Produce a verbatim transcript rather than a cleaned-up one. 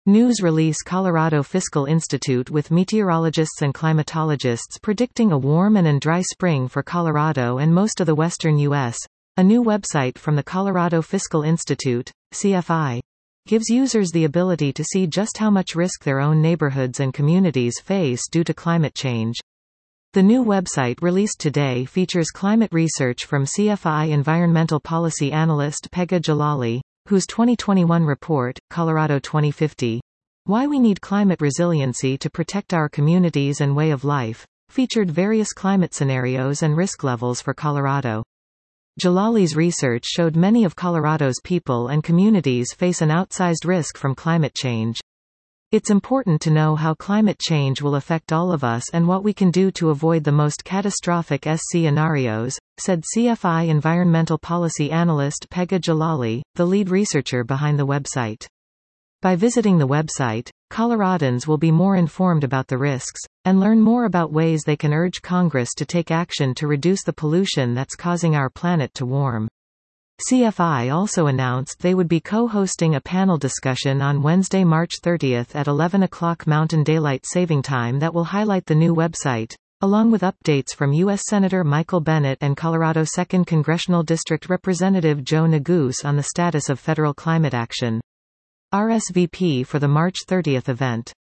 News release Colorado Fiscal Institute with meteorologists and climatologists predicting a warm and dry spring for Colorado and most of the western U S. A new website from the Colorado Fiscal Institute, C F I, gives users the ability to see just how much risk their own neighborhoods and communities face due to climate change. The new website released today features climate research from C F I environmental policy analyst Pegah Jalali, whose twenty twenty-one report, Colorado twenty fifty, Why We Need Climate Resiliency to Protect Our Communities and Way of Life, featured various climate scenarios and risk levels for Colorado. Jalali's research showed many of Colorado's people and communities face an outsized risk from climate change. It's important to know how climate change will affect all of us and what we can do to avoid the most catastrophic scenarios, said C F I environmental policy analyst Pegah Jalali, the lead researcher behind the website. By visiting the website, Coloradans will be more informed about the risks, and learn more about ways they can urge Congress to take action to reduce the pollution that's causing our planet to warm. C F I also announced they would be co-hosting a panel discussion on Wednesday, March thirtieth at eleven o'clock Mountain Daylight Saving Time that will highlight the new website, along with updates from U S Senator Michael Bennet and Colorado second Congressional District Representative Joe Neguse on the status of federal climate action. R S V P for the March thirtieth event.